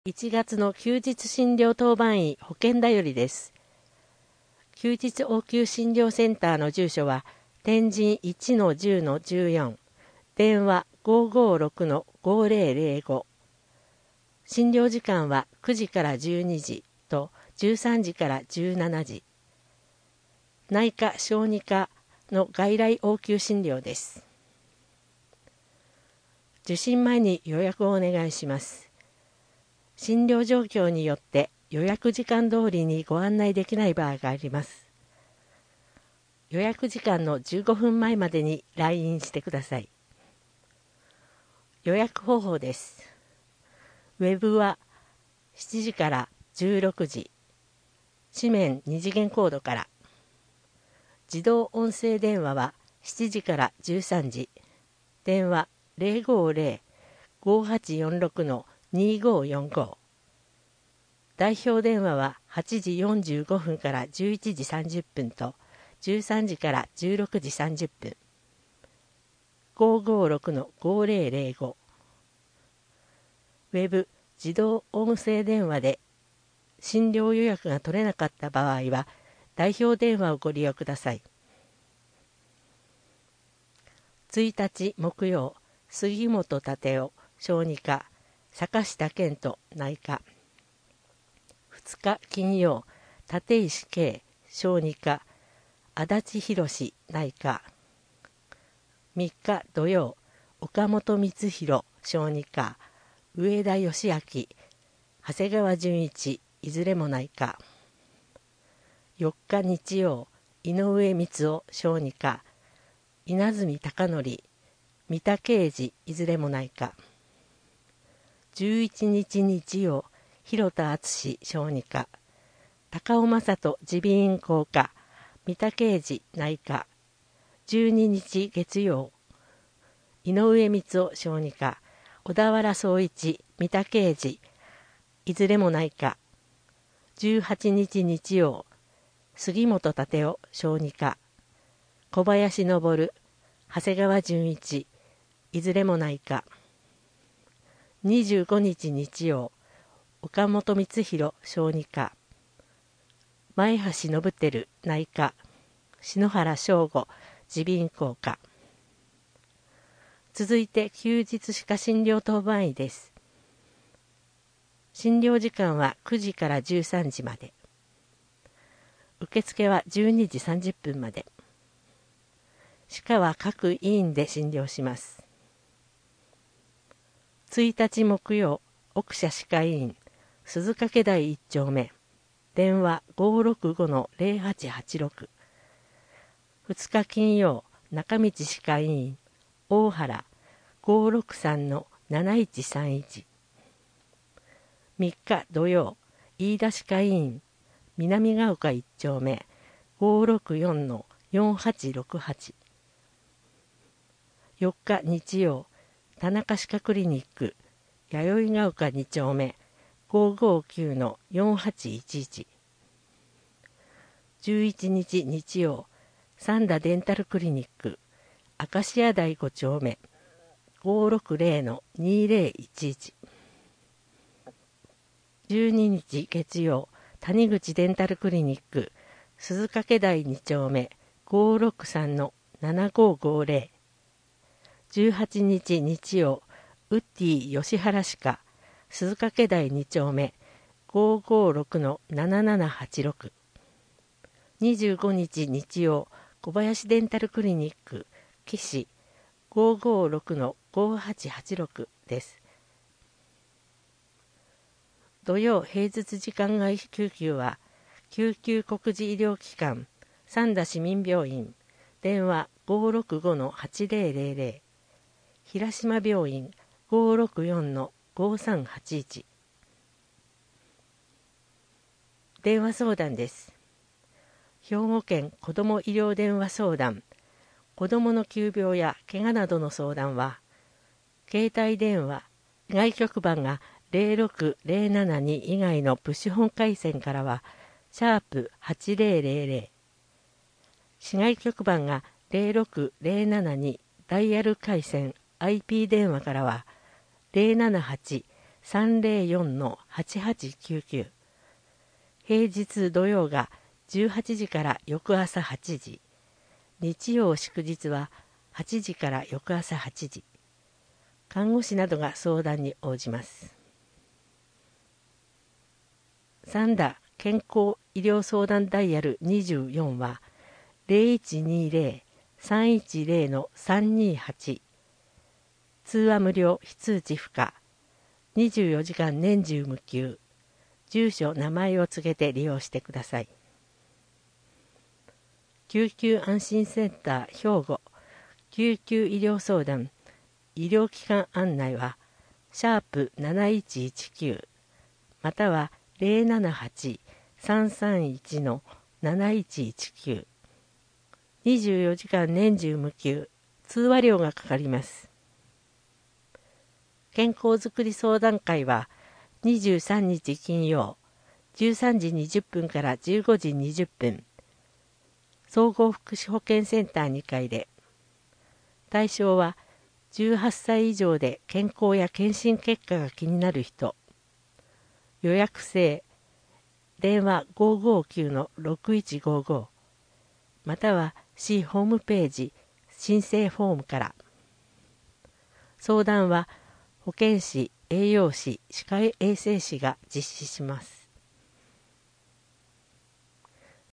1月の休日診療当番医保健だよりです。休日応急診療センターの住所は天神 1-10-14 電話 556-5005 診療時間は9時から12時と13時から17時。内科小児科の外来応急診療です。受診前に予約をお願いします。診療状況によって予約時間通りにご案内できない場合があります。予約時間の15分前までに来院してください。予約方法です。ウェブは7時から16時、紙面2次元コードから。自動音声電話は7時から13時、電話 050-5846-2545。代表電話は8時45分から11時30分と13時から16時30分。556-5005。ウェブ自動音声電話で診療予約が取れなかった場合は代表電話をご利用ください。1日木曜、杉本立夫小児科、坂下健人内科。2日金曜、立石慶小児科、足立博内科。3日土曜、岡本光弘小児科、上田義明、長谷川純一いずれも内科。4日日曜、井上光雄小児科、稲積貴則、三田啓二いずれも内科。11日日曜、広田敦小児科、高尾正人耳鼻咽喉科、三田啓二内科。12日月曜、井上光雄小児科、小田原総一三田啓二いずれも内科。18日日曜、杉本立夫小児科、小林昇長谷川純一いずれも内科。25日日曜、岡本光弘小児科、前橋信輝内科、篠原翔吾耳鼻咽喉科。続いて休日歯科診療当番医です。診療時間は9時から13時まで。受付は12時30分まで。歯科は各医院で診療します。1日木曜、奥社歯科医院、鈴掛台1丁目、電話 565-0886。2日金曜、中道歯科医院、大原 563-7131。3日土曜、飯田歯科医院、南ヶ丘1丁目、564-4868。4日日曜、田中歯科クリニック、弥生ヶ丘2丁目、559-4811。11日日曜、三田デンタルクリニック、明石家台5丁目、560-2011。12日月曜、谷口デンタルクリニック、鈴掛台2丁目、563-7550。18日日曜、ウッディ吉原歯科、鈴掛台2丁目、556-7786。25日日曜、小林デンタルクリニック、岸、556-5886です。土曜平日時間外救急は、救急国事医療機関、三田市民病院、電話 565-8000。平島病院 564-5381。電話相談です。兵庫県子ども医療電話相談、子どもの急病や怪我などの相談は、携帯電話、外局番が06072以外のプッシュ本回線からは、#8000。市外局番が06072ダイヤル回線 IP 電話からは、078 304-8899。平日土曜が18時から翌朝8時。日曜祝日は8時から翌朝8時。看護師などが相談に応じます。三田健康医療相談ダイヤル24は 0120-310-328。通話無料、非通知不可。24時間年中無休。住所、名前を告げて利用してください。救急安心センター兵庫救急医療相談医療機関案内は#7119または 078-331-7119。24時間年中無休。通話料がかかります。健康づくり相談会は23日金曜13時20分から15時20分。総合福祉保健センター2階で。対象は18歳以上で健康や検診結果が気になる人。予約制。電話 559-6155 または市ホームページ申請フォームから。相談は保健師、栄養士、歯科衛生士が実施します。